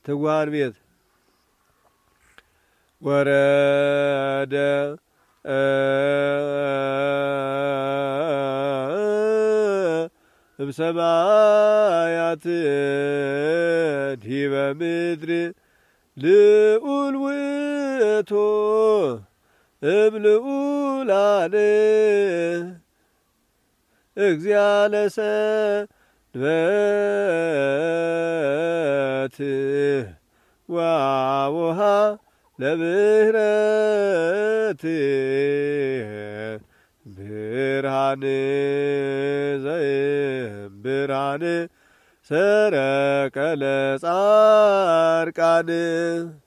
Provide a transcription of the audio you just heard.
ትጉሃን ቤት ወረደ እምሰማያት ዲበ ምድር ልዑል ውእቱ እምልዑላን እግዚአ ለሰንበት ወአቡሃ ለምህረት ብርሃን ብርሃን ሰረቀ ለጻድቃን